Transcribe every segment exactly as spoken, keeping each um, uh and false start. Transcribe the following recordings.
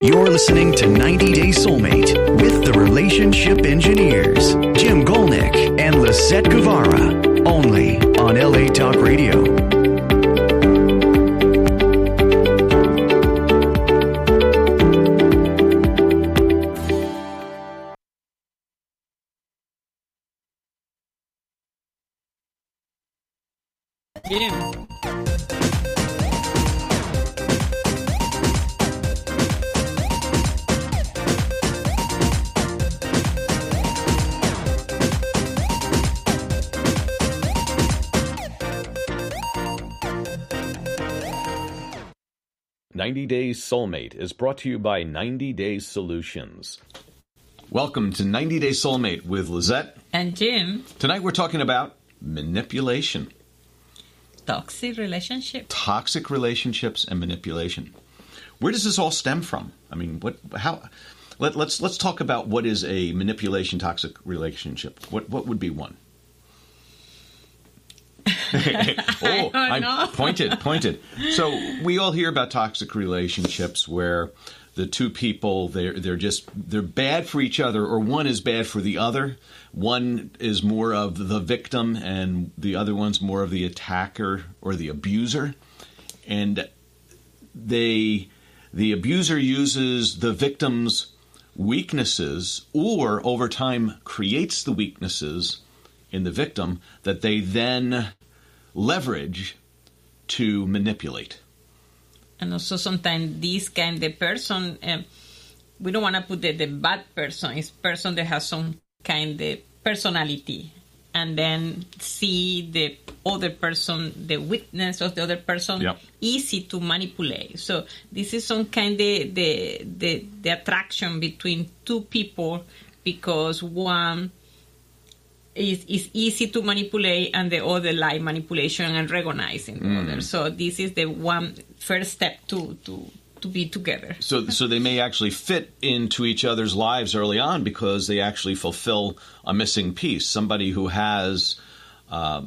You're listening to ninety day Soulmate with the Relationship Engineers, Jim Golnick and Lisette Guevara, only on L A Talk Radio. Jim. ninety Days Soulmate is brought to you by ninety Days Solutions. Welcome to ninety Days Soulmate with Lisette and Jim. Tonight we're talking about manipulation. Toxic relationship. Toxic relationships and manipulation. Where does this all stem from? I mean, what? How? Let, let's let's talk about what is a manipulation toxic relationship. What what would be one? oh, I, I pointed, pointed. So we all hear about toxic relationships where the two people they're they're just they're bad for each other, or one is bad for the other. One is more of the victim, and the other one's more of the attacker or the abuser. And they the abuser uses the victim's weaknesses, or over time creates the weaknesses in the victim that they then leverage to manipulate. And also sometimes this kind of person, uh, we don't want to put the, the bad person, it's person that has some kind of personality, and then see the other person, the weakness of the other person, yep. easy to manipulate. So this is some kind of the, the, the attraction between two people, because one is, is easy to manipulate and the other like manipulation and recognizing the mm. other. So this is the one first step to, to, to be together. So so they may actually fit into each other's lives early on because they actually fulfill a missing piece. Somebody who has um,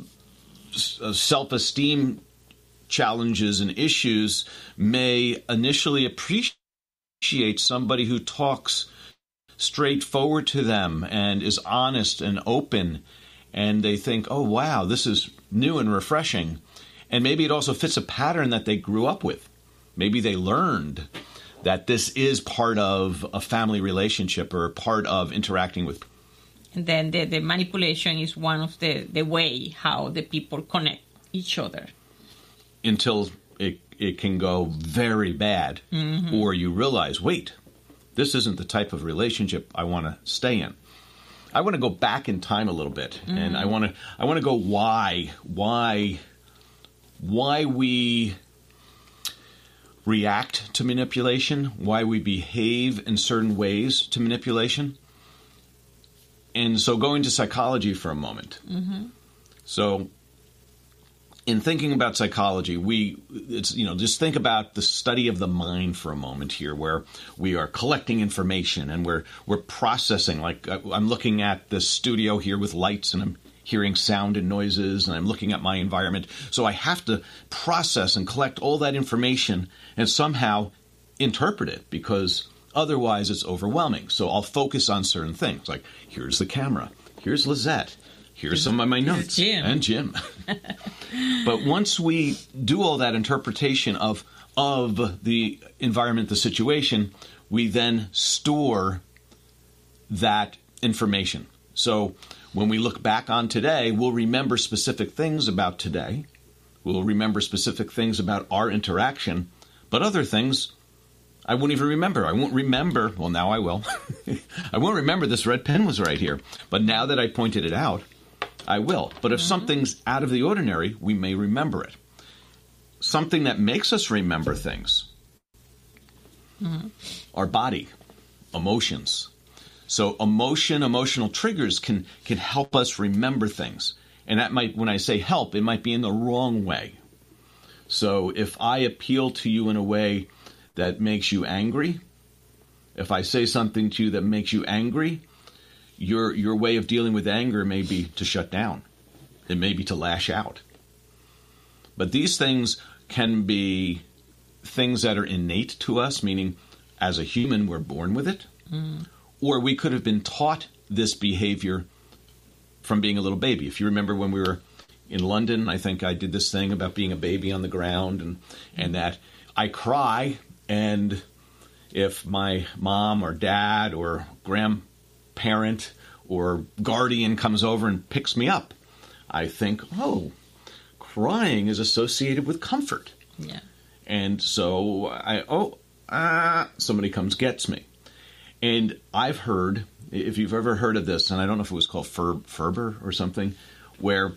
self-esteem challenges and issues may initially appreciate somebody who talks straightforward to them and is honest and open, and they think, oh wow, this is new and refreshing. And maybe it also fits a pattern that they grew up with. Maybe they learned that this is part of a family relationship or part of interacting with. And then the, the manipulation is one of the, the way how the people connect each other. Until it, it can go very bad, mm-hmm. or you realize, wait, this isn't the type of relationship I want to stay in. I want to go back in time a little bit, mm. and I want to I want to go why why why we react to manipulation, why we behave in certain ways to manipulation. And so going to psychology for a moment. Mm-hmm. So in thinking about psychology, we, it's, you know, just think about the study of the mind for a moment here, where we are collecting information and we're we're processing. Like I'm looking at the studio here with lights, and I'm hearing sound and noises, and I'm looking at my environment. So I have to process and collect all that information and somehow interpret it, because otherwise it's overwhelming. So I'll focus on certain things, like here's the camera, here's Lisette. Here's some of my notes. Jim. And Jim. But once we do all that interpretation of of the environment, the situation, we then store that information. So when we look back on today, we'll remember specific things about today. We'll remember specific things about our interaction. But other things, I won't even remember. I won't remember. Well, now I will. I won't remember this red pen was right here. But now that I pointed it out, I will. But if mm-hmm. something's out of the ordinary, we may remember it. Something that makes us remember things. Mm-hmm. Our body, emotions. So emotion, emotional triggers can, can help us remember things. And that might, when I say help, it might be in the wrong way. So if I appeal to you in a way that makes you angry, if I say something to you that makes you angry, Your your way of dealing with anger may be to shut down. It may be to lash out. But these things can be things that are innate to us, meaning as a human, we're born with it, mm. or we could have been taught this behavior from being a little baby. If you remember when we were in London, I think I did this thing about being a baby on the ground, and, and that I cry, and if my mom or dad or grandparent or guardian comes over and picks me up, I think, oh, crying is associated with comfort. Yeah. And so I, oh, ah, somebody comes, gets me. And I've heard, if you've ever heard of this, and I don't know if it was called Fer- Ferber or something, where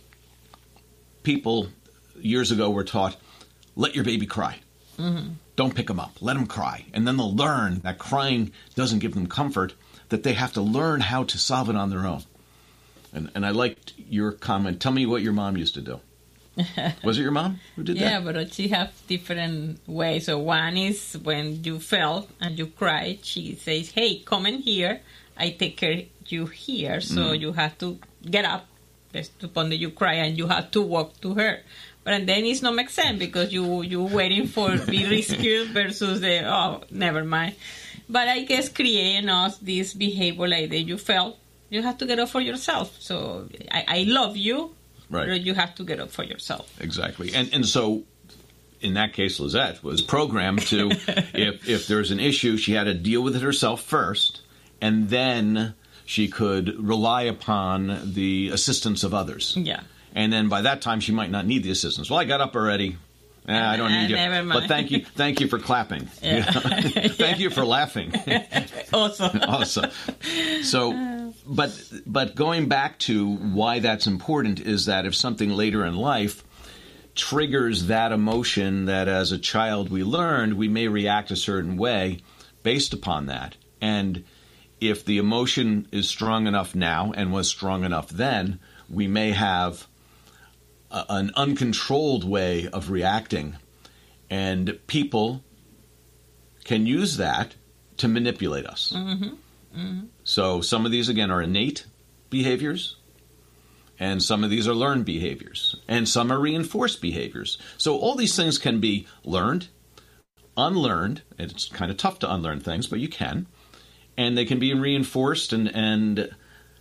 people years ago were taught, let your baby cry. Mm-hmm. Don't pick them up. Let them cry. And then they'll learn that crying doesn't give them comfort, that they have to learn how to solve it on their own. And, and I liked your comment. Tell me what your mom used to do. Was it your mom who did yeah, that? Yeah, but she have different ways. So one is when you fell and you cried, she says, hey, come in here. I take care of you here. So mm. you have to get up. Based upon that you cry and you have to walk to her. But then it's not make sense because you, you're waiting for be rescued versus the, oh, never mind. But I guess creating us this behavior like that you fell, you have to get up for yourself. So I, I love you. Right. But you have to get up for yourself. Exactly. And and so, in that case, Lizette was programmed to, if, if there's an issue, she had to deal with it herself first, and then she could rely upon the assistance of others. Yeah. And then by that time, she might not need the assistance. Well, I got up already. Eh, I don't need uh, you. But thank you, thank you for clapping. Yeah. You know? Thank yeah. you for laughing. Awesome. Awesome. So, but but going back to why that's important is that if something later in life triggers that emotion that as a child we learned, we may react a certain way based upon that. And if the emotion is strong enough now and was strong enough then, we may have a, an uncontrolled way of reacting. And people can use that to manipulate us. Mm-hmm. Mm-hmm. So some of these, again, are innate behaviors, and some of these are learned behaviors, and some are reinforced behaviors. So all these things can be learned, unlearned. It's kind of tough to unlearn things, but you can. And they can be reinforced and, and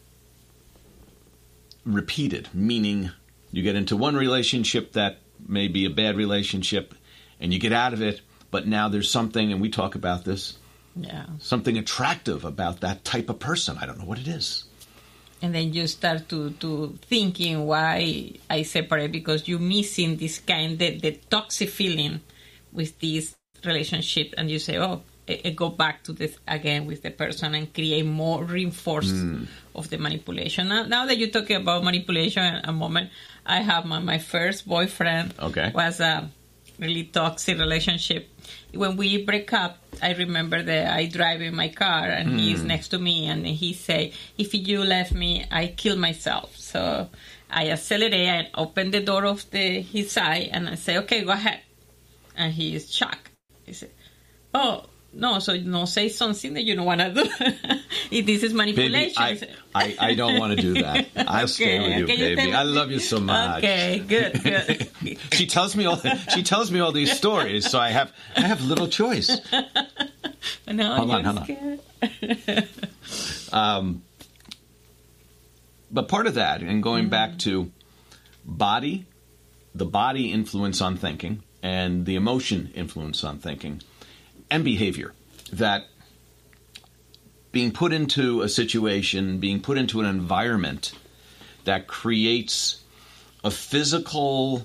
repeated, meaning you get into one relationship that may be a bad relationship, and you get out of it, but now there's something, and we talk about this, yeah, something attractive about that type of person. I don't know what it is. And then you start to, to thinking why I separate, because you're missing this kind, the, the toxic feeling with this relationship, and you say, oh, I, I go back to this again with the person and create more reinforced mm. of the manipulation. Now, now that you're talking about manipulation, a moment, I have my, my first boyfriend okay. was a really toxic relationship. When we break up, I remember that I drive in my car and mm. he's next to me, and he say, if you left me, I kill myself. So I accelerate and open the door of the his side, and I say, okay, go ahead. And he is shocked. He said, oh, no, so no say something that you don't want to do. If this is manipulation. Baby, I, I, I don't want to do that. I'll okay, stay with you, okay, baby. You I love you so much. Okay, good, good. she tells me all she tells me all these stories, so I have I have little choice. No, hold on, you're hold scared. on. um, but part of that, and going mm-hmm. back to body, the body influence on thinking, and the emotion influence on thinking, and behavior, that being put into a situation, being put into an environment that creates a physical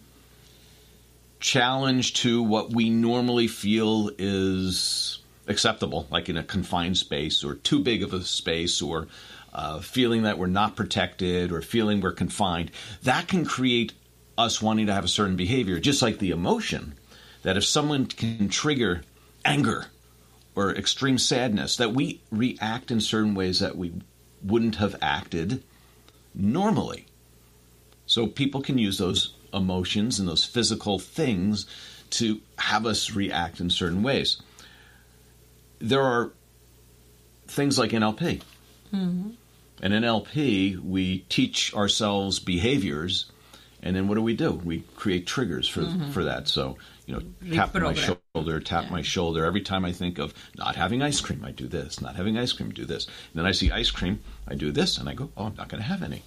challenge to what we normally feel is acceptable, like in a confined space or too big of a space, or uh, feeling that we're not protected or feeling we're confined, that can create us wanting to have a certain behavior, just like the emotion, that if someone can trigger anger or extreme sadness, that we react in certain ways that we wouldn't have acted normally. So people can use those emotions and those physical things to have us react in certain ways. There are things like N L P. Mm-hmm. And in N L P, we teach ourselves behaviors, And then what do we do? We create triggers for mm-hmm. for that. So, you know, tap my shoulder, tap yeah. my shoulder. Every time I think of not having ice cream, I do this. Not having ice cream, do this. And then I see ice cream, I do this, and I go, oh, I'm not going to have any.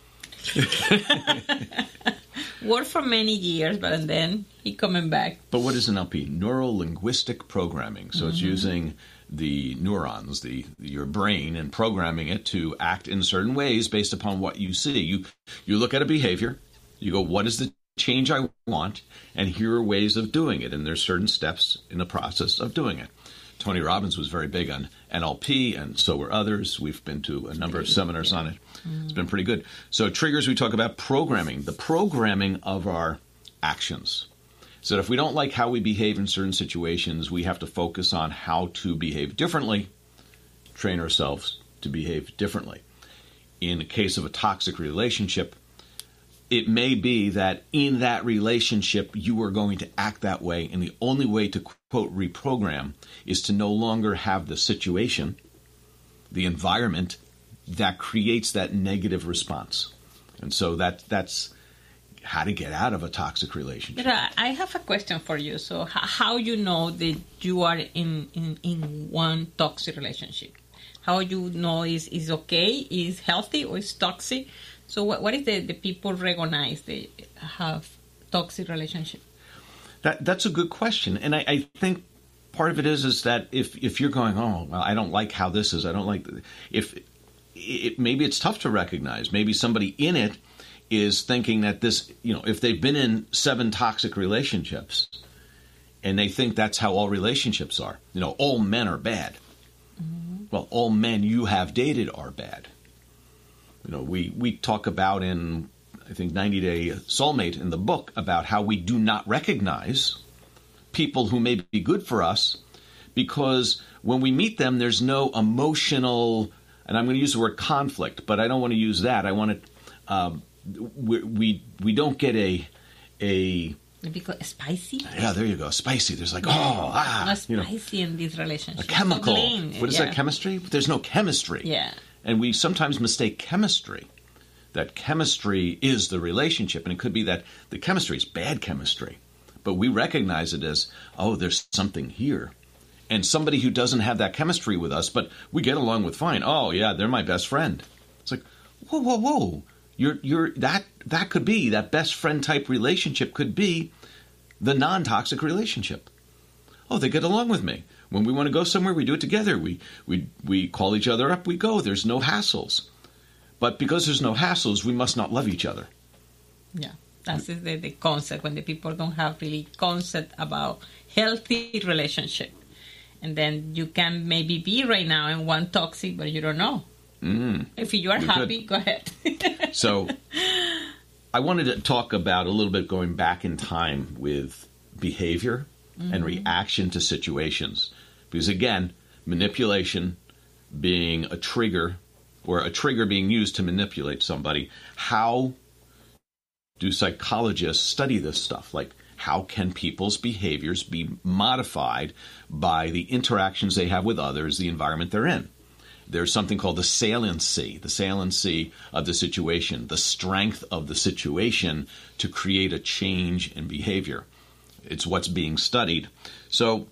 Worked for many years, but then he coming back. But what is N L P? Neuro-linguistic programming. So mm-hmm. it's using the neurons, the your brain, and programming it to act in certain ways based upon what you see. You you look at a behavior, you go, what is the change I want? And here are ways of doing it. And there's certain steps in the process of doing it. Tony Robbins was very big on N L P, and so were others. We've been to a number of seminars on it. Mm-hmm. It's been pretty good. So triggers, we talk about programming, the programming of our actions. So if we don't like how we behave in certain situations, we have to focus on how to behave differently, train ourselves to behave differently. In the case of a toxic relationship, it may be that in that relationship, you are going to act that way, and the only way to, quote, reprogram is to no longer have the situation, the environment, that creates that negative response. And so that that's how to get out of a toxic relationship. But I have a question for you. So how you know that you are in, in, in one toxic relationship? How you know is is okay, is healthy, or is toxic? So what what is the, the people recognize they have toxic relationship? That that's a good question. And I, I think part of it is is that if, if you're going, oh, well, I don't like how this is, I don't like, if it, maybe it's tough to recognize. Maybe somebody in it is thinking that this, you know, if they've been in seven toxic relationships and they think that's how all relationships are, you know, all men are bad. Mm-hmm. Well, all men you have dated are bad. You know, we, we talk about in, I think, ninety day Soulmate in the book about how we do not recognize people who may be good for us because when we meet them, there's no emotional, and I'm going to use the word conflict, but I don't want to use that. I want to, um, we, we we don't get a, a maybe spicy? Yeah, there you go. Spicy. There's like, oh, ah. Not spicy, you know, in these relationships. A chemical. So what is yeah. that, chemistry? There's no chemistry. Yeah. And we sometimes mistake chemistry. That chemistry is the relationship. And it could be that the chemistry is bad chemistry. But we recognize it as, oh, there's something here. And somebody who doesn't have that chemistry with us, but we get along with fine. Oh, yeah, they're my best friend. It's like, whoa, whoa, whoa. You're, you're, that, that could be, that best friend type relationship could be the non-toxic relationship. Oh, they get along with me. When we want to go somewhere, we do it together. We we we call each other up, we go. There's no hassles. But because there's no hassles, we must not love each other. Yeah, that's the, the concept, when the people don't have really concept about healthy relationship. And then you can maybe be right now in one toxic, but you don't know. Mm, if you are happy, could. Go ahead. So I wanted to talk about a little bit going back in time with behavior mm-hmm. and reaction to situations. Because again, manipulation being a trigger, or a trigger being used to manipulate somebody. How do psychologists study this stuff? Like, how can people's behaviors be modified by the interactions they have with others, the environment they're in? There's something called the saliency, the saliency of the situation, the strength of the situation to create a change in behavior. It's what's being studied. So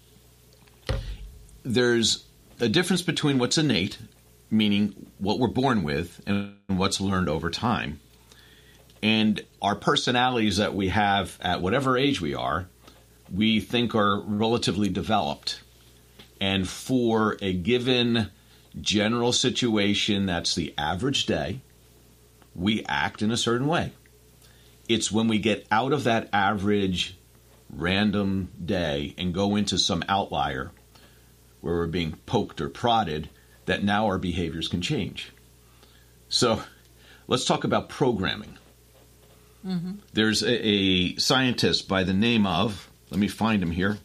there's a difference between what's innate, meaning what we're born with, and what's learned over time. And our personalities that we have at whatever age we are, we think are relatively developed. And for a given general situation that's the average day, we act in a certain way. It's when we get out of that average random day and go into some outlier where we're being poked or prodded that now our behaviors can change. So let's talk about programming. Mm-hmm. There's a, a scientist by the name of, let me find him here.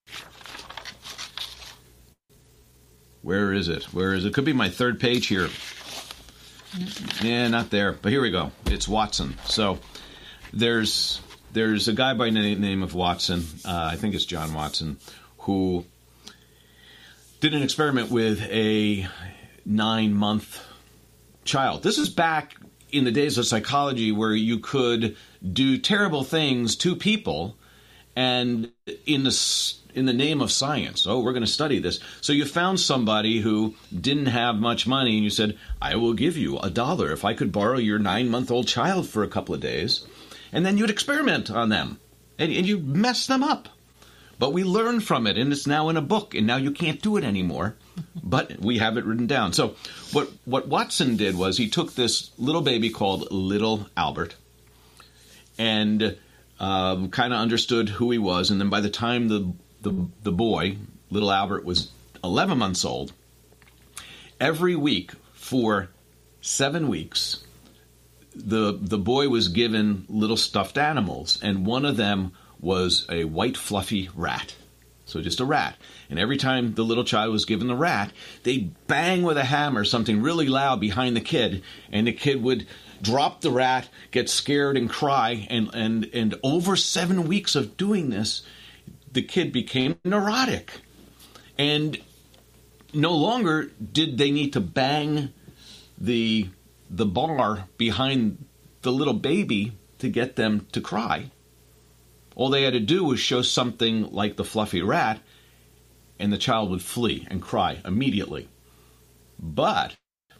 Where is it? Where is it? Could be my third page here. Mm-hmm. Yeah, not there. But here we go. It's Watson. So there's there's a guy by the name of Watson, uh, I think it's John Watson, who did an experiment with a nine-month child. This is back in the days of psychology where you could do terrible things to people, and in the in the name of science, oh, we're going to study this. So you found somebody who didn't have much money, and you said, I will give you a dollar if I could borrow your nine-month-old child for a couple of days. And then you'd experiment on them, and, and you mess them up. But we learned from it, and it's now in a book, and now you can't do it anymore. But we have it written down. So what, what Watson did was he took this little baby called Little Albert and um, kind of understood who he was. And then by the time the, the, the boy, Little Albert, was eleven months old, every week for seven weeks, the the boy was given little stuffed animals, and one of them was a white fluffy rat. So just a rat. And every time the little child was given the rat, they'd bang with a hammer something really loud behind the kid, and the kid would drop the rat, get scared, and cry. And, and, and over seven weeks of doing this, the kid became neurotic. And no longer did they need to bang the, the bar behind the little baby to get them to cry. All they had to do was show something like the fluffy rat, and the child would flee and cry immediately. But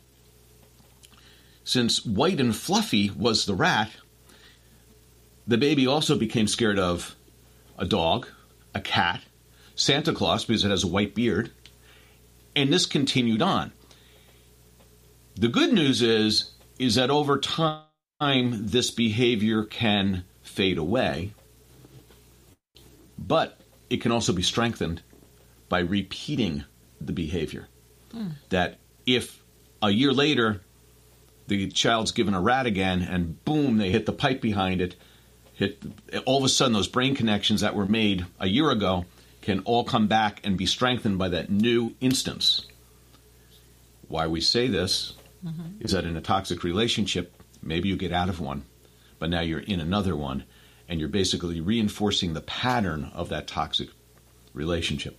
since white and fluffy was the rat, the baby also became scared of a dog, a cat, Santa Claus because it has a white beard, and this continued on. The good news is, is that over time this behavior can fade away, but it can also be strengthened by repeating the behavior. Hmm. That if a year later the child's given a rat again and boom, they hit the pipe behind it, hit all of a sudden those brain connections that were made a year ago can all come back and be strengthened by that new instance. Why we say this mm-hmm. is that in a toxic relationship, maybe you get out of one, but now you're in another one, and you're basically reinforcing the pattern of that toxic relationship.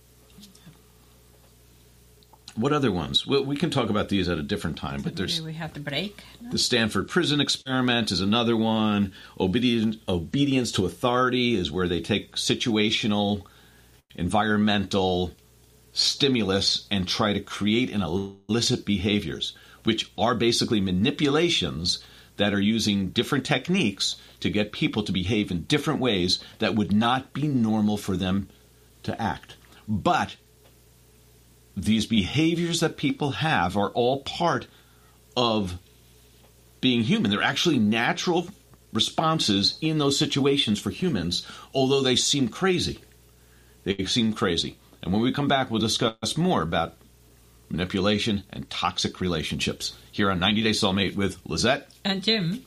What other ones? Well, we can talk about these at a different time, but there's... we have to break? No? The Stanford Prison Experiment is another one. Obedience, obedience to authority is where they take situational, environmental stimulus and try to create and elicit behaviors, which are basically manipulations that are using different techniques to get people to behave in different ways that would not be normal for them to act. But these behaviors that people have are all part of being human. They're actually natural responses in those situations for humans, although they seem crazy. They seem crazy. And when we come back, we'll discuss more about manipulation and toxic relationships here on ninety day Soulmate with Lizette and Jim.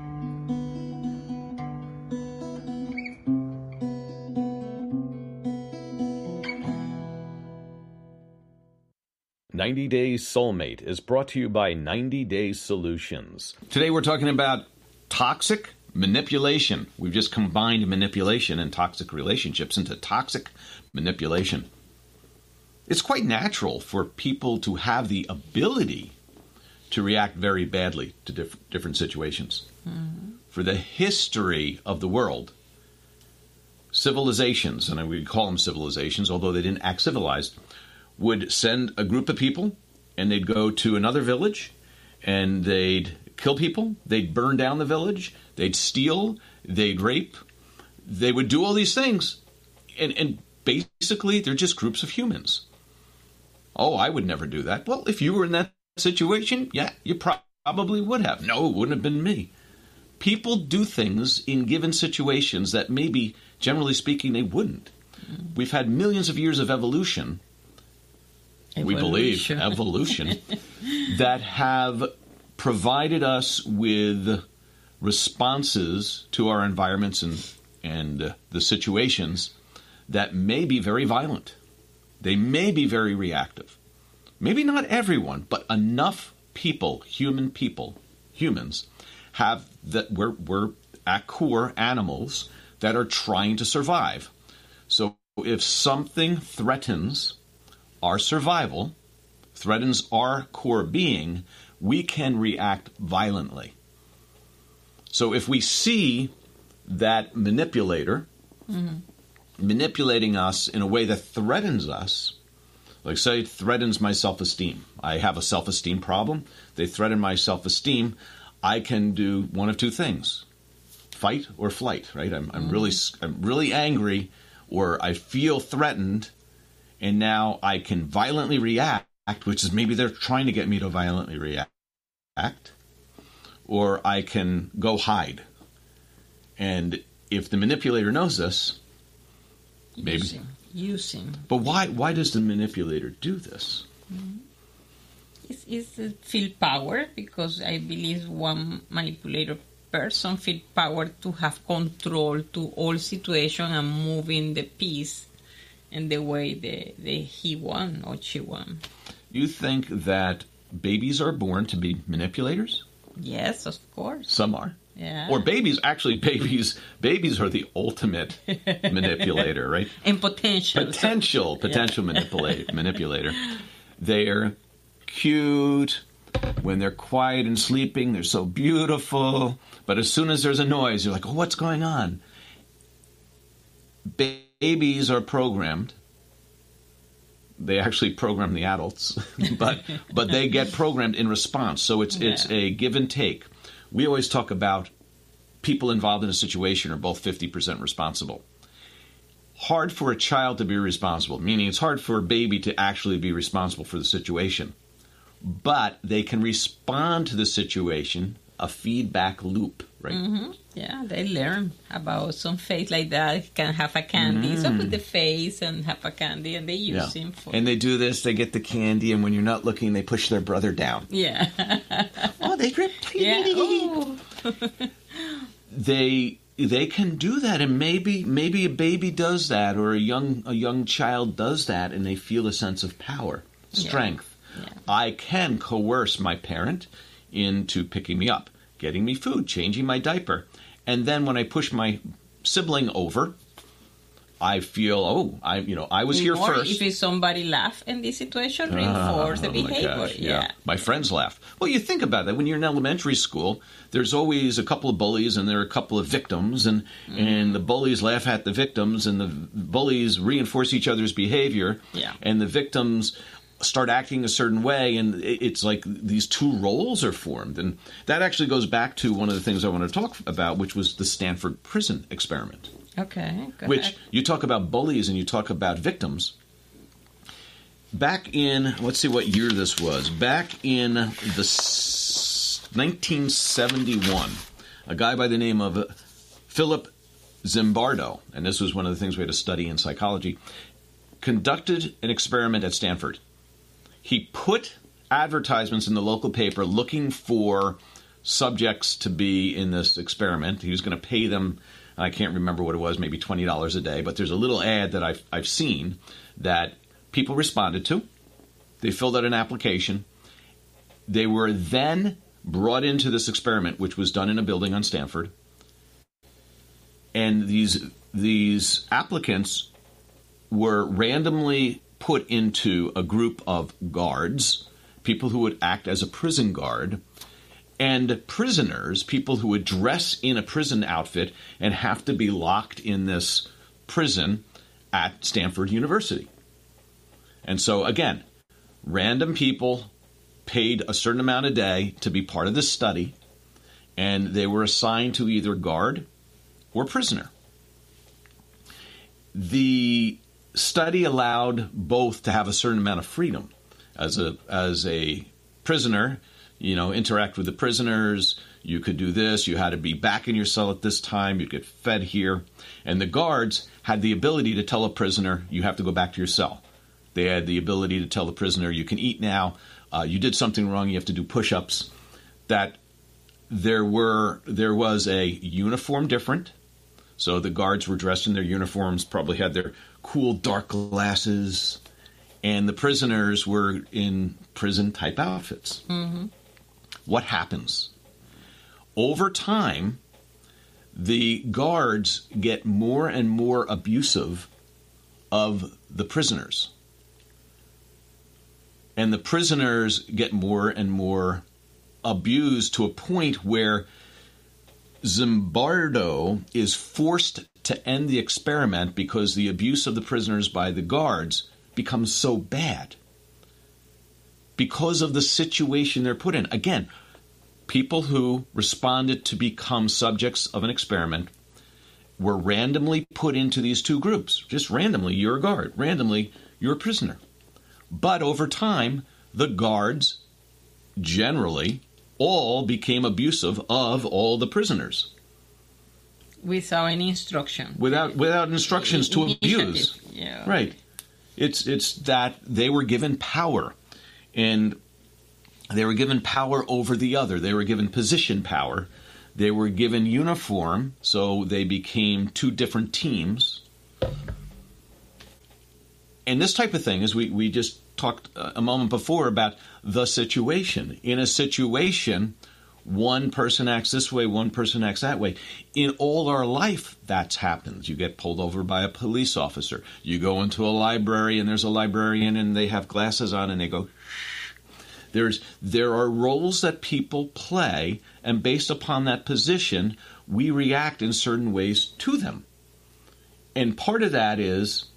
ninety day Soulmate is brought to you by ninety day Solutions. Today we're talking about toxic manipulation. We've just combined manipulation and toxic relationships into toxic manipulation. It's quite natural for people to have the ability to react very badly to diff- different situations. Mm-hmm. For the history of the world, civilizations, and we call them civilizations, although they didn't act civilized, would send a group of people, and they'd go to another village, and they'd kill people, they'd burn down the village, they'd steal, they'd rape, they would do all these things, and, and basically they're just groups of humans. Oh, I would never do that. Well, if you were in that situation, yeah, you pro- probably would have. No, it wouldn't have been me. People do things in given situations that maybe, generally speaking, they wouldn't. Mm. We've had millions of years of evolution, evolution. we believe, evolution, that have provided us with responses to our environments and, and uh, the situations that may be very violent. They may be very reactive. Maybe not everyone, but enough people, human people, humans, have that we're, we're at core animals that are trying to survive. So if something threatens our survival, threatens our core being, we can react violently. So if we see that manipulator mm-hmm. manipulating us in a way that threatens us, like say it threatens my self-esteem. I have a self-esteem problem. They threaten my self-esteem. I can do one of two things: fight or flight. Right? I'm, I'm mm-hmm. really, I'm really angry, or I feel threatened, and now I can violently react, which is maybe they're trying to get me to violently react, or I can go hide. And if the manipulator knows this, maybe using, using. But why? Why does the manipulator do this? Mm-hmm. It's, it's uh, feel power, because I believe one manipulator person feel power to have control to all situation and moving the piece in the way that they, he want or she want. You think that babies are born to be manipulators? Yes, of course. Some are. Yeah. Or babies, actually babies babies are the ultimate manipulator, right? And potential. Potential, potential yeah. manipulate, manipulator. They're cute. When they're quiet and sleeping, they're so beautiful. But as soon as there's a noise, you're like, oh, what's going on? Babies are programmed. They actually program the adults, but but they get programmed in response. So it's yeah. it's a give and take. We always talk about people involved in a situation are both fifty percent responsible. Hard for a child to be responsible, meaning it's hard for a baby to actually be responsible for the situation. But they can respond to the situation, a feedback loop, right? Mm-hmm. Yeah, they learn about some face like that. Can have a candy, mm. so put the face and have a candy, and they use yeah. him for. And they do this. They get the candy, and when you're not looking, they push their brother down. Yeah. oh, they grip. Yeah. Oh. they they can do that, and maybe maybe a baby does that, or a young a young child does that, and they feel a sense of power, strength. Yeah. Yeah. I can coerce my parent into picking me up, getting me food, changing my diaper. And then when I push my sibling over, I feel, oh, I you know, I was here or first. If somebody laugh in this situation, reinforce oh, the behavior. My gosh, yeah. yeah. My friends laugh. Well, you think about that. When you're in elementary school, there's always a couple of bullies and there are a couple of victims, and, mm. and the bullies laugh at the victims, and the bullies reinforce each other's behavior, yeah. and the victims start acting a certain way, and it's like these two roles are formed. And that actually goes back to one of the things I want to talk about, which was the Stanford prison experiment. Okay, go Which ahead. You talk about bullies and you talk about victims. Back in, let's see what year this was. Back in the nineteen seventy-one, a guy by the name of Philip Zimbardo, and this was one of the things we had to study in psychology, conducted an experiment at Stanford. He put advertisements in the local paper looking for subjects to be in this experiment. He was going to pay them, I can't remember what it was, maybe twenty dollars a day. But there's a little ad that I've, I've seen that people responded to. They filled out an application. They were then brought into this experiment, which was done in a building on Stanford. And these these applicants were randomly put into a group of guards, people who would act as a prison guard, and prisoners, people who would dress in a prison outfit and have to be locked in this prison at Stanford University. And so, again, random people paid a certain amount a day to be part of this study, and they were assigned to either guard or prisoner. The study allowed both to have a certain amount of freedom. As a as a prisoner, you know, interact with the prisoners. You could do this. You had to be back in your cell at this time. You get fed here. And the guards had the ability to tell a prisoner, you have to go back to your cell. They had the ability to tell the prisoner, you can eat now. Uh, you did something wrong. You have to do push-ups. That there were there was a uniform different. So the guards were dressed in their uniforms, probably had their cool dark glasses, and the prisoners were in prison-type outfits. Mm-hmm. What happens? Over time, the guards get more and more abusive of the prisoners. And the prisoners get more and more abused to a point where Zimbardo is forced to end the experiment because the abuse of the prisoners by the guards becomes so bad because of the situation they're put in. Again, people who responded to become subjects of an experiment were randomly put into these two groups. Just randomly, you're a guard. Randomly, you're a prisoner. But over time, the guards generally all became abusive of all the prisoners. Without any instruction. Without without instructions to abuse. Yeah. Right. It's it's that they were given power. And they were given power over the other. They were given position power. They were given uniform, so they became two different teams. And this type of thing, as we, we just talked a moment before about the situation. In a situation, one person acts this way, one person acts that way. In all our life, that's happened. You get pulled over by a police officer. You go into a library, and there's a librarian, and they have glasses on, and they go, shh. There's, there are roles that people play, and based upon that position, we react in certain ways to them. And part of that is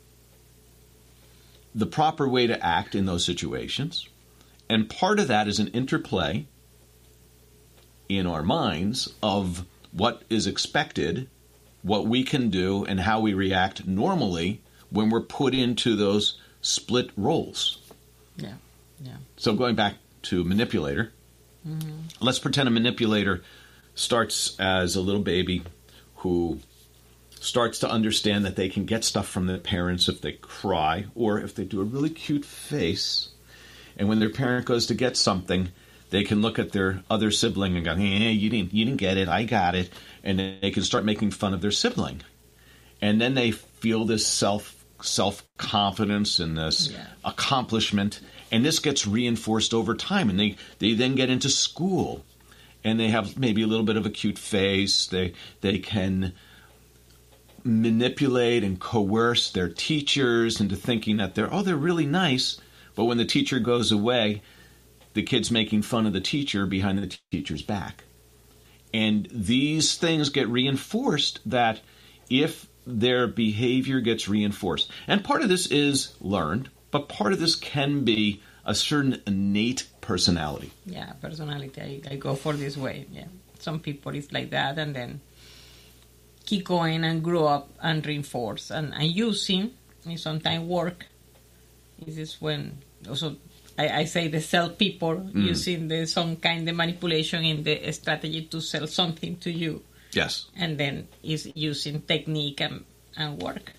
the proper way to act in those situations. And part of that is an interplay in our minds of what is expected, what we can do, and how we react normally when we're put into those split roles. Yeah, yeah. So going back to manipulator, mm-hmm. Let's pretend a manipulator starts as a little baby who starts to understand that they can get stuff from their parents if they cry or if they do a really cute face. And when their parent goes to get something, they can look at their other sibling and go, hey, you didn't, you didn't get it, I got it. And they can start making fun of their sibling. And then they feel this self, self-confidence and this yeah. accomplishment. And this gets reinforced over time. And they, they then get into school. And they have maybe a little bit of a cute face. They they can manipulate and coerce their teachers into thinking that they're, oh, they're really nice. But when the teacher goes away, the kid's making fun of the teacher behind the teacher's back. And these things get reinforced that if their behavior gets reinforced. And part of this is learned, but part of this can be a certain innate personality. Yeah, personality. I, I go for this way. Yeah, some people is like that, and then keep going and grow up and reinforce and, and using. And sometimes work. This is when also I, I say they sell people mm. using the some kind of manipulation in the strategy to sell something to you. Yes, and then is using technique and, and work.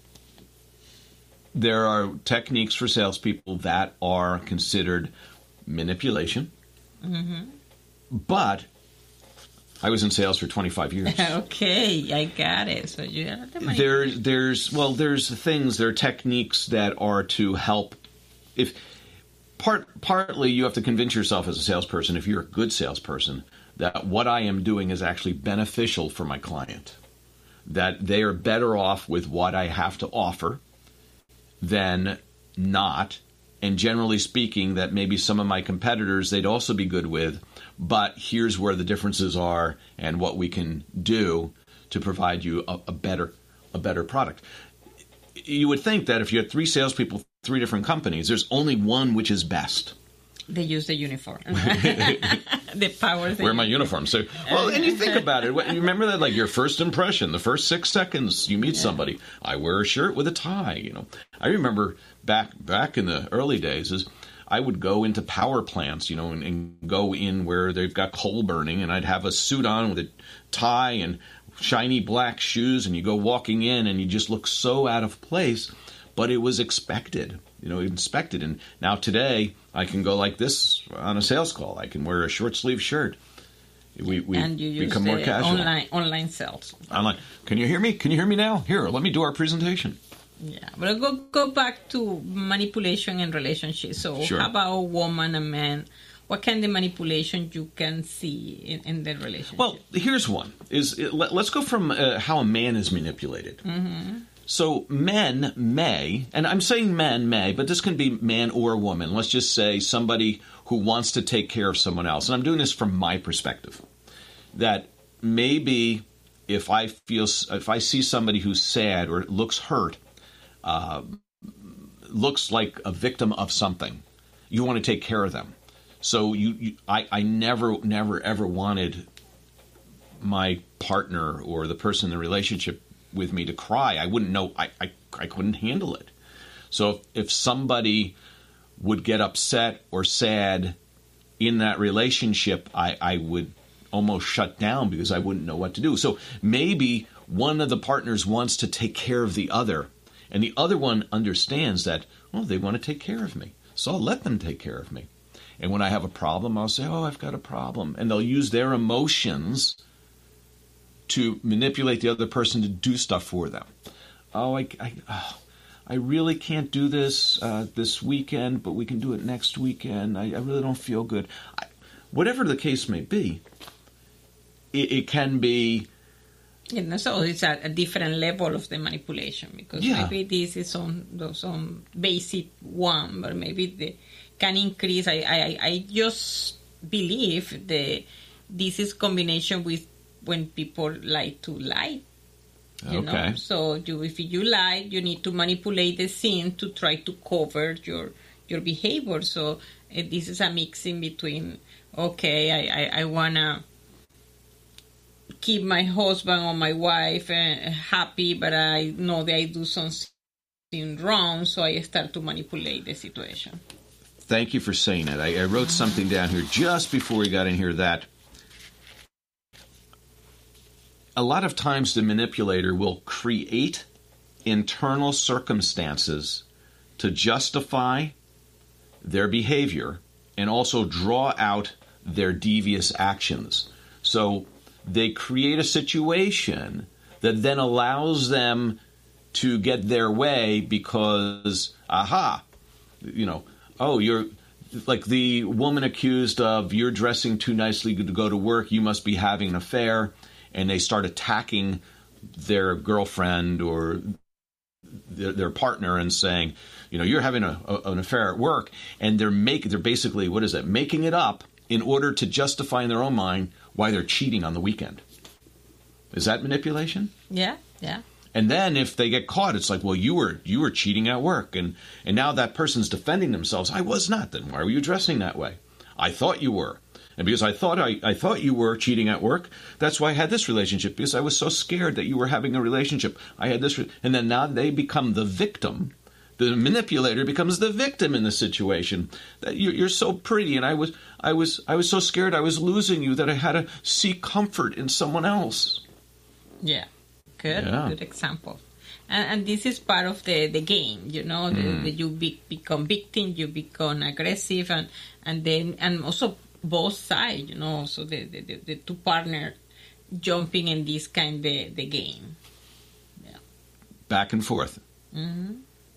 There are techniques for salespeople that are considered manipulation. Mm-hmm. But I was in sales for twenty-five years. Okay, I got it. So you have the money. There's, there's, well, there's things, there are techniques that are to help. If part, partly you have to convince yourself as a salesperson, if you're a good salesperson, that what I am doing is actually beneficial for my client. That they are better off with what I have to offer than not. And generally speaking, that maybe some of my competitors they'd also be good with, but here's where the differences are and what we can do to provide you a, a better a better product. You would think that if you had three salespeople, three different companies, there's only one which is best. They use the uniform. The power thing. Wear my uniform. So, well, and you think about it. You remember that, like your first impression, the first six seconds you meet yeah. somebody. I wear a shirt with a tie. You know, I remember back back in the early days is I would go into power plants, you know, and, and go in where they've got coal burning, and I'd have a suit on with a tie and shiny black shoes, and you go walking in, and you just look so out of place. But it was expected, you know, inspected. And now today, I can go like this on a sales call. I can wear a short sleeve shirt. We we and you use become more casual. Online online sales. Online. Can you hear me? Can you hear me now? Here, let me do our presentation. Yeah, but I'll go go back to manipulation and relationships. So, sure. How about a woman and man? What kind of manipulation you can see in, in the relationship? Well, here's one. Is let, let's go from uh, how a man is manipulated. Mm-hmm. So men may, and I'm saying men may, but this can be man or woman. Let's just say somebody who wants to take care of someone else. And I'm doing this from my perspective. That maybe if I feel, if I see somebody who's sad or looks hurt, uh, looks like a victim of something, you want to take care of them. So you, you I, I never, never, ever wanted my partner or the person in the relationship with me to cry. I wouldn't know. I, I, I couldn't handle it. So if, if somebody would get upset or sad in that relationship, I, I would almost shut down because I wouldn't know what to do. So maybe one of the partners wants to take care of the other, and the other one understands that, oh, they want to take care of me. So I'll let them take care of me. And when I have a problem, I'll say, oh, I've got a problem. And they'll use their emotions to manipulate the other person to do stuff for them. Oh, I, I, oh, I really can't do this uh, this weekend, but we can do it next weekend. I, I really don't feel good. I, whatever the case may be, it, it can be... And so it's at a different level of the manipulation, because yeah. maybe this is on some basic one, but maybe they can increase. I, I, I just believe that this is combination with when people like to lie. You okay. know? So you, if you lie, you need to manipulate the scene to try to cover your your behavior. So uh, this is a mixing between, okay, I, I, I want to keep my husband or my wife uh, happy, but I know that I do something wrong, so I start to manipulate the situation. Thank you for saying that. I, I wrote something down here just before we got in here that a lot of times the manipulator will create internal circumstances to justify their behavior and also draw out their devious actions. So they create a situation that then allows them to get their way because, aha, you know, oh, you're like the woman accused of you're dressing too nicely to go to work, you must be having an affair. And they start attacking their girlfriend or their, their partner and saying, you know, you're having a, a, an affair at work. And they're make, they're basically, what is it, making it up in order to justify in their own mind why they're cheating on the weekend. Is that manipulation? Yeah, yeah. And then if they get caught, it's like, well, you were you were cheating at work. And, and now that person's defending themselves. I was not. Then why were you dressing that way? I thought you were. And because I thought I, I thought you were cheating at work, that's why I had this relationship, because I was so scared that you were having a relationship. I had this, re- and then now they become the victim. The manipulator becomes the victim in the situation. That you're, you're so pretty, and I was, I was, I was so scared I was losing you that I had to seek comfort in someone else. Yeah, good, yeah. good example. And, and this is part of the, the game, you know. The, Mm. the, you be, become victim, you become aggressive, and and then and also. Both sides, you know, so the, the, the, the two partners jumping in this kind of the, the game. Yeah. Back and forth. Mm-hmm.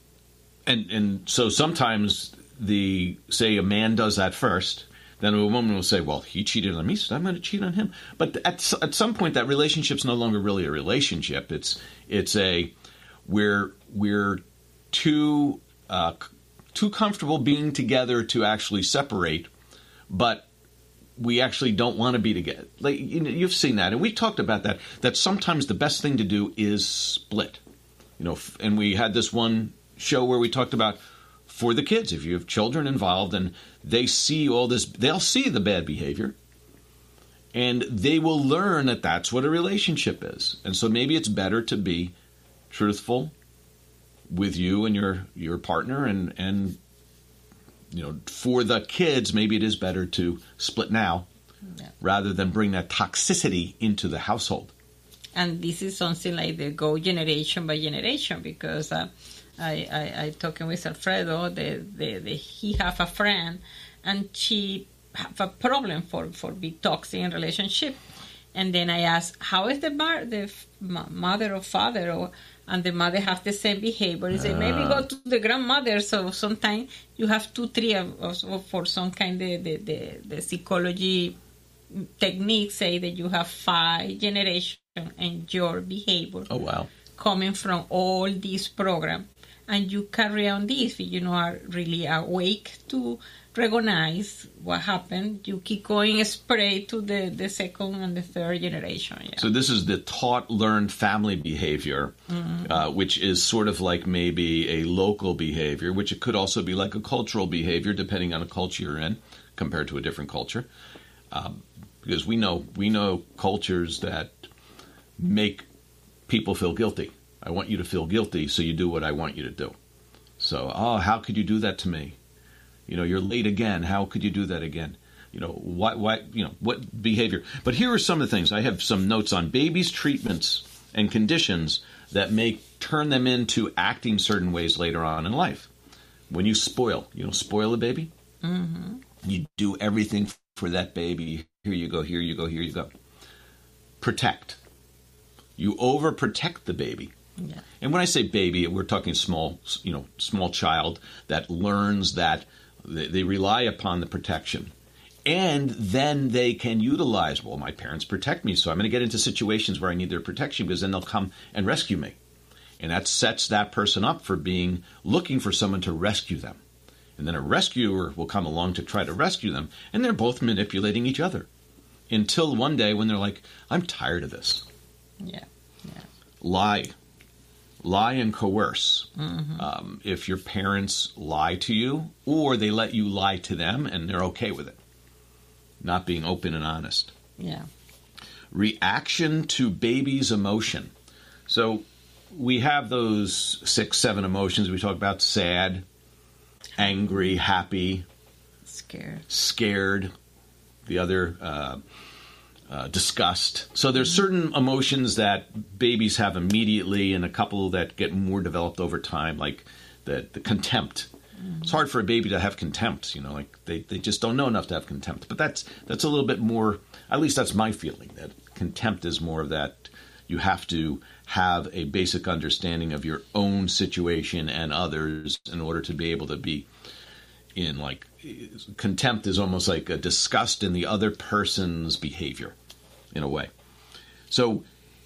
And and so sometimes the, say a man does that first, then a woman will say, well, he cheated on me, so I'm going to cheat on him. But at at some point, that relationship's no longer really a relationship. It's it's a, we're, we're too, uh, too comfortable being together to actually separate, but we actually don't want to be together. Like, you know, you've seen that, and we talked about that, that sometimes the best thing to do is split. You know, and we had this one show where we talked about for the kids, if you have children involved and they see all this, they'll see the bad behavior, and they will learn that that's what a relationship is. And so maybe it's better to be truthful with you and your, your partner, and, and you know, for the kids, maybe it is better to split now yeah. rather than bring that toxicity into the household. And this is something like the go generation by generation, because uh, I, I, I talking with Alfredo, the, the, the, he have a friend, and she have a problem for, for be toxic in relationship. And then I asked, how is the, bar, the mother or father? Or, and the mother have the same behavior. He said, maybe go to the grandmother. So sometimes you have two, three of, of for some kind of the, the, the psychology techniques say that you have five generations and your behavior. Oh, wow. Coming from all these programs. And you carry on this, you know, are really awake to recognize what happened, you keep going and spread to the, the second and the third generation. Yeah. So this is the taught, learned family behavior, mm-hmm. uh, which is sort of like maybe a local behavior, which it could also be like a cultural behavior, depending on a culture you're in, compared to a different culture. Um, because we know we know cultures that make people feel guilty. I want you to feel guilty, so you do what I want you to do. So, oh, how could you do that to me? You know, you're late again. How could you do that again? You know, what, what, you know, what behavior? But here are some of the things. I have some notes on babies' treatments and conditions that may turn them into acting certain ways later on in life. When you spoil, you know, spoil a baby. Mm-hmm. You do everything for that baby. Here you go, here you go, here you go. Protect. You overprotect the baby. Yeah. And when I say baby, we're talking small, you know, small child that learns that they, they rely upon the protection. And then they can utilize, well, my parents protect me, so I'm going to get into situations where I need their protection because then they'll come and rescue me. And that sets that person up for being, looking for someone to rescue them. And then a rescuer will come along to try to rescue them, and they're both manipulating each other. Until one day when they're like, I'm tired of this. Yeah, yeah. Lie. Lie and coerce. Mm-hmm. Um, if your parents lie to you, or they let you lie to them, and they're okay with it. Not being open and honest. Yeah. Reaction to baby's emotion. So we have those six, seven emotions we talk about: sad, angry, happy, scared, scared. The other, uh, uh, disgust. So there's certain emotions that babies have immediately, and a couple that get more developed over time, like the, the contempt. Mm-hmm. It's hard for a baby to have contempt, you know, like they, they just don't know enough to have contempt. But that's that's a little bit more, at least that's my feeling, that contempt is more of that you have to have a basic understanding of your own situation and others in order to be able to be in, like, contempt is almost like a disgust in the other person's behavior, in a way. So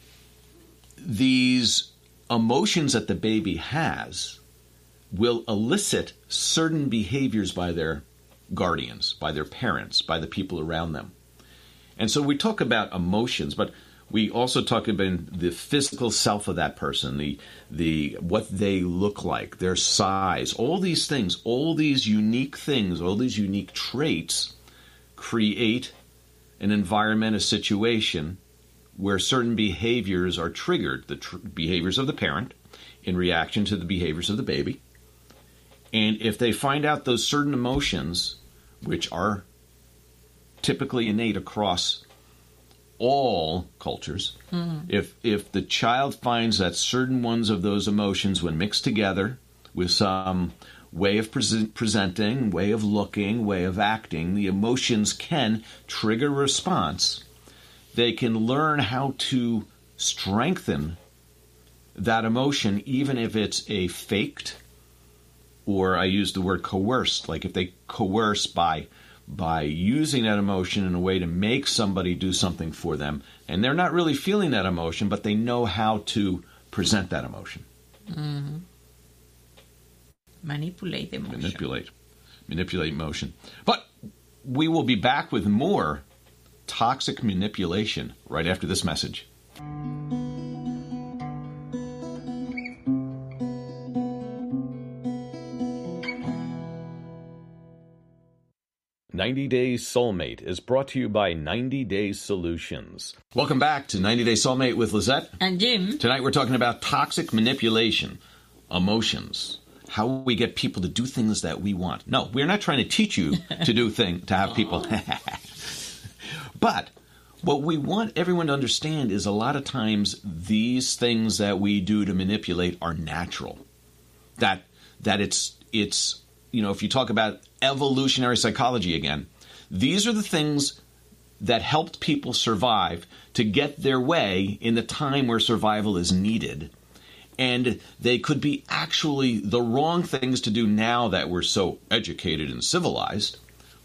these emotions that the baby has will elicit certain behaviors by their guardians, by their parents, by the people around them. And so we talk about emotions, but we also talk about the physical self of that person, the the what they look like, their size, all these things, all these unique things, all these unique traits create an environment, a situation where certain behaviors are triggered, the tr- behaviors of the parent in reaction to the behaviors of the baby. And if they find out those certain emotions, which are typically innate across all cultures, mm-hmm. if if the child finds that certain ones of those emotions, when mixed together with some way of pre- presenting, way of looking, way of acting, the emotions can trigger a response, they can learn how to strengthen that emotion, even if it's a faked, or I use the word coerced, like if they coerce by by using that emotion in a way to make somebody do something for them, and they're not really feeling that emotion, but they know how to present that emotion. Mm-hmm. Manipulate emotion. Manipulate. Manipulate emotion. But we will be back with more toxic manipulation right after this message. ninety Days Soulmate is brought to you by ninety Days Solutions. Welcome back to ninety Days Soulmate with Lizette. And Jim. Tonight we're talking about toxic manipulation, emotions, how we get people to do things that we want. No, we're not trying to teach you to do things, to have people. But what we want everyone to understand is a lot of times these things that we do to manipulate are natural. That that it's it's you know, if you talk about evolutionary psychology again, these are the things that helped people survive to get their way in the time where survival is needed. And they could be actually the wrong things to do now that we're so educated and civilized.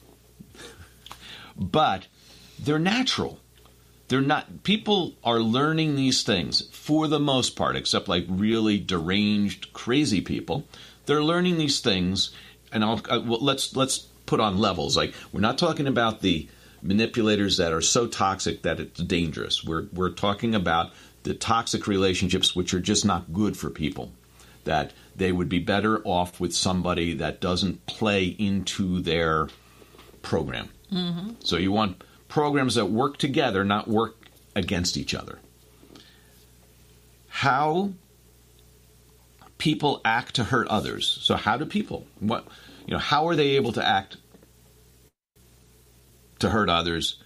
But they're natural. They're not, people are learning these things for the most part, except like really deranged, crazy people. They're learning these things. And I'll, uh, well, let's let's put on levels. Like, we're not talking about the manipulators that are so toxic that it's dangerous. We're we're talking about the toxic relationships which are just not good for people, that they would be better off with somebody that doesn't play into their program. Mm-hmm. So you want programs that work together, not work against each other. How people act to hurt others. So how do people, what, you know, how are they able to act to hurt others?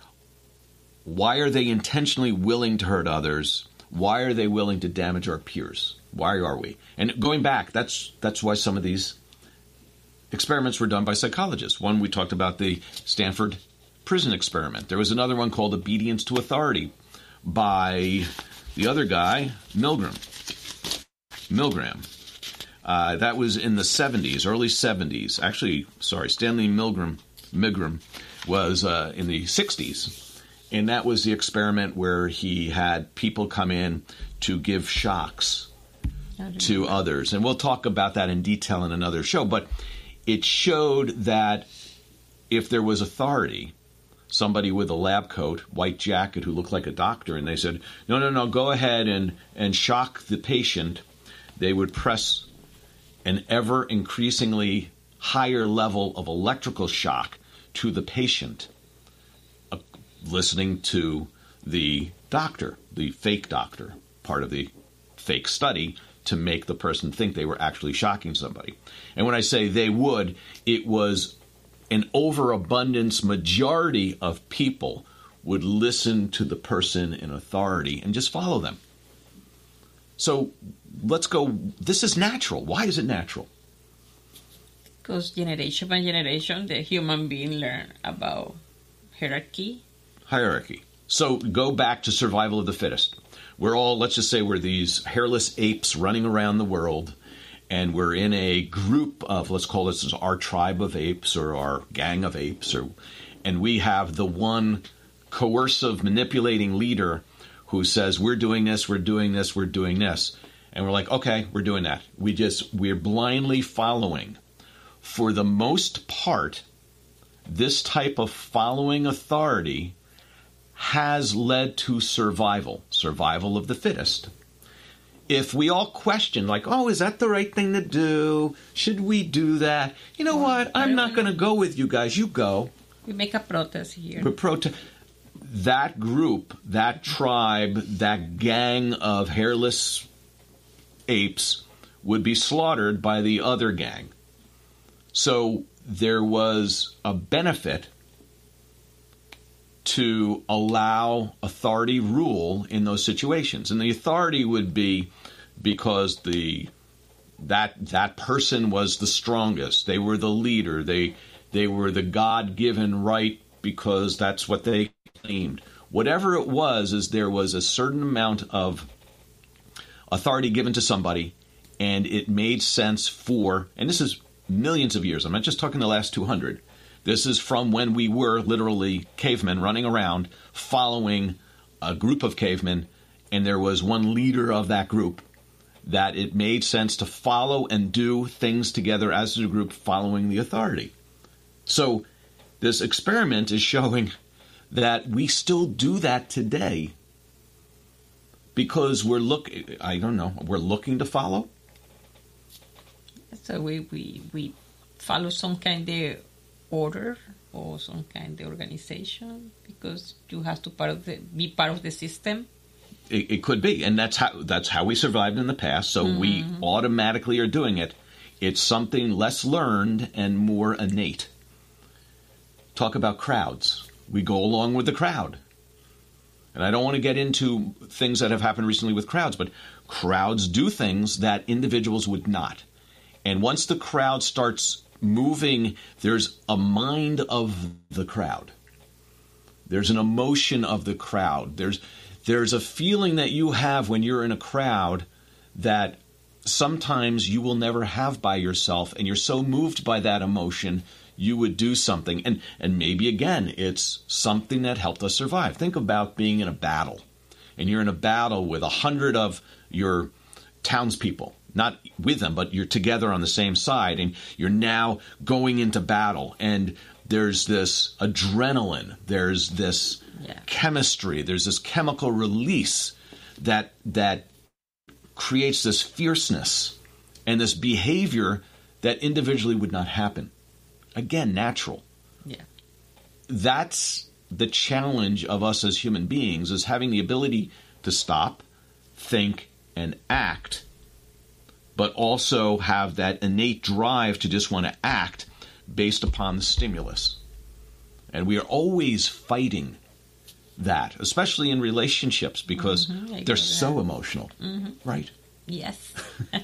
Why are they intentionally willing to hurt others? Why are they willing to damage our peers? Why are we? And going back, that's that's why some of these experiments were done by psychologists. One, we talked about the Stanford prison experiment. There was another one called Obedience to Authority by the other guy, Milgram. Milgram. Uh, that was in the seventies, early seventies. Actually, sorry, Stanley Milgram, Milgram was uh, in the sixties. And that was the experiment where he had people come in to give shocks to others. And we'll talk about that in detail in another show. But it showed that if there was authority, somebody with a lab coat, white jacket, who looked like a doctor, and they said, no, no, no, go ahead and, and shock the patient, they would press an ever increasingly higher level of electrical shock to the patient, uh, listening to the doctor, the fake doctor, part of the fake study, to make the person think they were actually shocking somebody. And when I say they would, it was an overabundance majority of people would listen to the person in authority and just follow them. So let's go, this is natural. Why is it natural? Because generation by generation, the human being learn about hierarchy. Hierarchy. So go back to survival of the fittest. We're all, let's just say we're these hairless apes running around the world, and we're in a group of, let's call this our tribe of apes or our gang of apes, or, and we have the one coercive, manipulating leader who says, we're doing this, we're doing this, we're doing this. And we're like, okay, we're doing that. We just, we're blindly following. For the most part, this type of following authority has led to survival, survival of the fittest. If we all question, like, oh, is that the right thing to do? Should we do that? You know what? I'm not going to go with you guys. You go. We make a protest here. We protest. That group, that tribe, that gang of hairless apes would be slaughtered by the other gang. So there was a benefit to allow authority rule in those situations. And the authority would be because the that that person was the strongest. They were the leader. They they were the God-given right because that's what they claimed. Whatever it was, is there was a certain amount of authority given to somebody, and it made sense for, and this is millions of years. I'm not just talking the last two hundred. This is from when we were literally cavemen running around following a group of cavemen, and there was one leader of that group that it made sense to follow and do things together as a group following the authority. So this experiment is showing that we still do that today because we're look I don't know, we're looking to follow. So we, we, we follow some kind of order or some kind of organization because you have to part of the, be part of the system. It, it could be, and that's how that's how we survived in the past. So mm-hmm. we automatically are doing it. It's something less learned and more innate. Talk about crowds. We go along with the crowd. And I don't want to get into things that have happened recently with crowds, but crowds do things that individuals would not. And once the crowd starts moving, there's a mind of the crowd. There's an emotion of the crowd. There's there's a feeling that you have when you're in a crowd that sometimes you will never have by yourself, and you're so moved by that emotion, you would do something. And, and maybe, again, it's something that helped us survive. Think about being in a battle, and you're in a battle with a hundred of your townspeople, not with them, but you're together on the same side, and you're now going into battle, and there's this adrenaline, there's this yeah. chemistry, there's this chemical release that that creates this fierceness and this behavior that individually would not happen. Again, natural. Yeah. That's the challenge of us as human beings, is having the ability to stop, think, and act, but also have that innate drive to just want to act based upon the stimulus. And we are always fighting that, especially in relationships, because mm-hmm, they're so emotional. Mm-hmm. Right? Yes.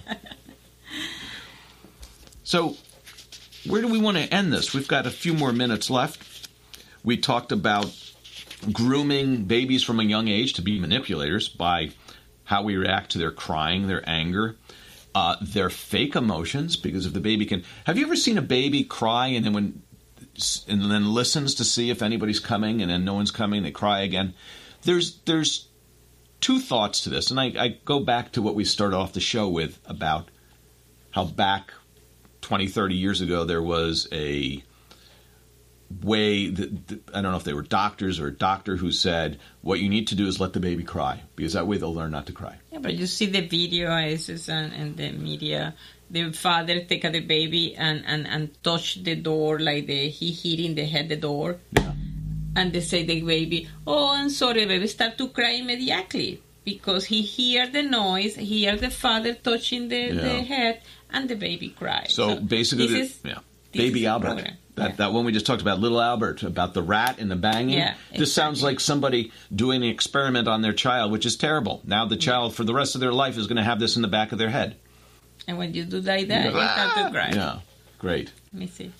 So, where do we want to end this? We've got a few more minutes left. We talked about grooming babies from a young age to be manipulators by how we react to their crying, their anger, uh, their fake emotions, because if the baby can... Have you ever seen a baby cry and then when and then listens to see if anybody's coming, and then no one's coming, they cry again? There's there's two thoughts to this, and I, I go back to what we started off the show with about how back twenty, thirty years ago there was a way that, that, I don't know if they were doctors or a doctor who said, what you need to do is let the baby cry, because that way they'll learn not to cry. Yeah, but you see the video is and, and the media, the father take the baby and, and, and touch the door like the he hitting the head the door. Yeah. And they say the baby, oh, I'm sorry, baby, start to cry immediately. Because he hear the noise, hear the father touching the, Yeah. the head, and the baby cries. So, So basically, this the, is- yeah, this Baby is the Albert. program. That, Yeah. that one we just talked about, little Albert, about the rat and the banging. Yeah, This sounds exactly. like somebody doing an experiment on their child, which is terrible. Now the child, for the rest of their life, is going to have this in the back of their head. And when you do like that, you start to cry. Yeah, great. Let me see.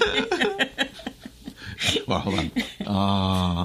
Well, hold on. Ah.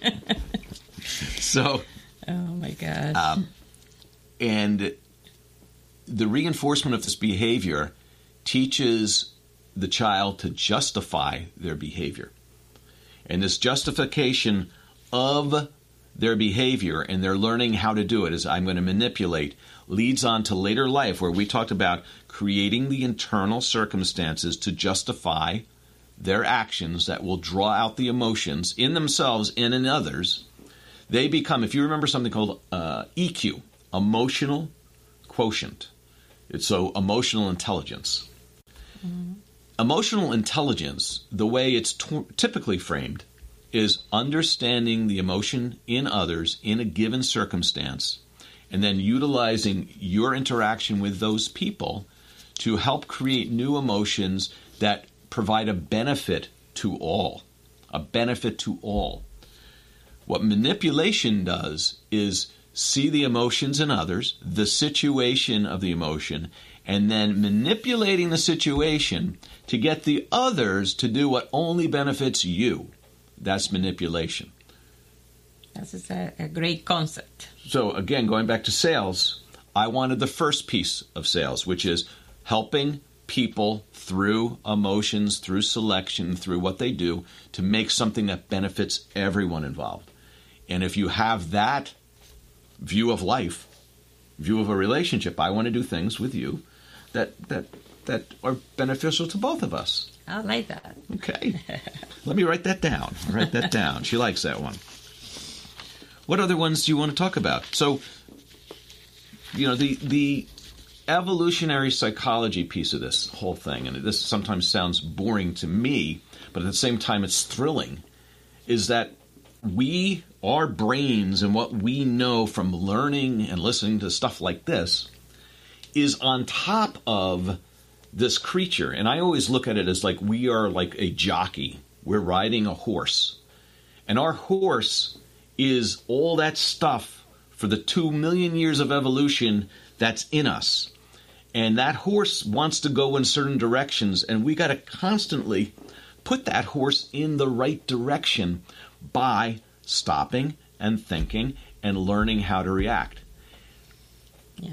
So, Oh, my God. um, and the reinforcement of this behavior teaches the child to justify their behavior. And this justification of their behavior and their learning how to do it, as I'm going to manipulate, leads on to later life, where we talked about creating the internal circumstances to justify their actions that will draw out the emotions in themselves and in others. They become, if you remember something called uh, E Q, emotional quotient. It's so emotional intelligence. Mm-hmm. Emotional intelligence, the way it's t- typically framed, is understanding the emotion in others in a given circumstance, and then utilizing your interaction with those people to help create new emotions that provide a benefit to all. A benefit to all. What manipulation does is see the emotions in others, the situation of the emotion, and then manipulating the situation to get the others to do what only benefits you. That's manipulation. That's a, a great concept. So again, going back to sales, I wanted the first piece of sales, which is helping people through emotions, through selection, through what they do, to make something that benefits everyone involved. And if you have that view of life, view of a relationship, I want to do things with you that that that are beneficial to both of us. I like that. Okay. Let me write that down. I'll write that down. She likes that one. What other ones do you want to talk about? So, you know, the the evolutionary psychology piece of this whole thing, and this sometimes sounds boring to me, but at the same time it's thrilling, is that we, our brains and what we know from learning and listening to stuff like this is on top of this creature. And I always look at it as like we are like a jockey. We're riding a horse. And our horse is all that stuff for the two million years of evolution that's in us. And that horse wants to go in certain directions, and we got to constantly put that horse in the right direction by stopping and thinking and learning how to react. Yeah.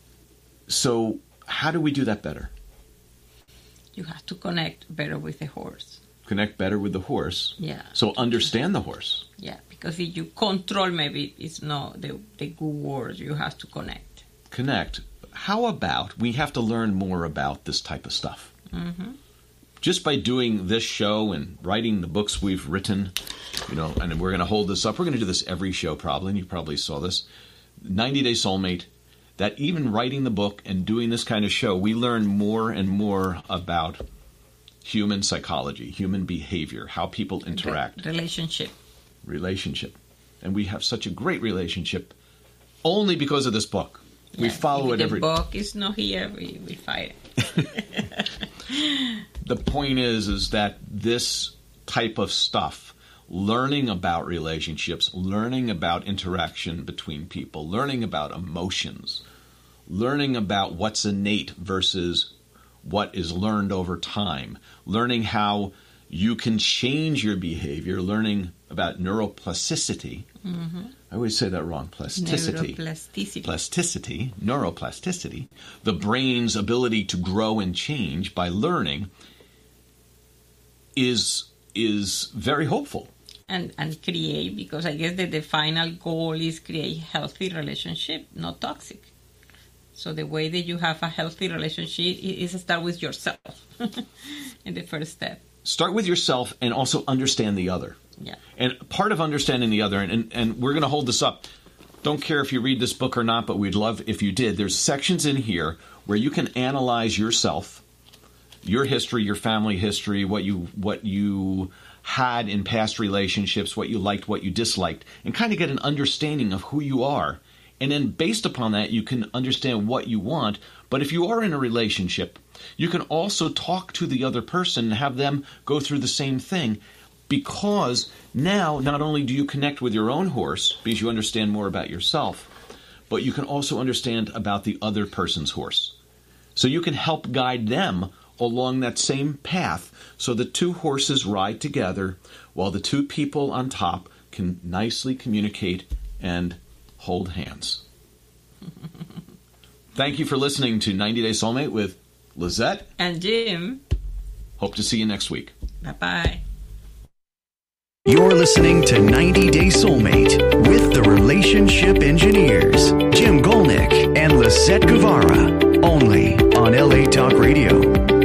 So how do we do that better? You have to connect better with the horse. Connect better with the horse. Yeah. So understand the horse. Yeah, because if you control, maybe it's not the, the good word. You have to connect. Connect. how about we have to learn more about this type of stuff? Mm-hmm. Just by doing this show and writing the books we've written, you know, and we're going to hold this up. We're going to do this every show probably, and you probably saw this. ninety Day Soulmate, that even writing the book and doing this kind of show, we learn more and more about human psychology, human behavior, how people interact. Relationship. Relationship. And we have such a great relationship only because of this book. Yeah, we follow it every day. If the book is not here, we, we fight it. The point is, is that this type of stuff, learning about relationships, learning about interaction between people, learning about emotions, learning about what's innate versus what is learned over time, learning how you can change your behavior, learning about neuroplasticity. Mm-hmm. I always say that wrong. Plasticity. Neuroplasticity. Plasticity. Neuroplasticity. The brain's ability to grow and change by learning is is very hopeful. And and create, because I guess that the final goal is create healthy relationship, not toxic. So the way that you have a healthy relationship is to start with yourself in the first step. Start with yourself and also understand the other. Yeah. And part of understanding the other, and, and, and we're going to hold this up. Don't care if you read this book or not, but we'd love if you did. There's sections in here where you can analyze yourself, your history, your family history, what you what you had in past relationships, what you liked, what you disliked, and kind of get an understanding of who you are. And then based upon that, you can understand what you want. But if you are in a relationship, you can also talk to the other person and have them go through the same thing, because now not only do you connect with your own horse because you understand more about yourself, but you can also understand about the other person's horse. So you can help guide them along that same path so the two horses ride together while the two people on top can nicely communicate and hold hands. Thank you for listening to ninety Day Soulmate with Lizette and Jim. Hope to see you next week. Bye-bye. You're listening to ninety Day Soulmate with the Relationship Engineers, Jim Golnick and Lisette Guevara, only on L A Talk Radio.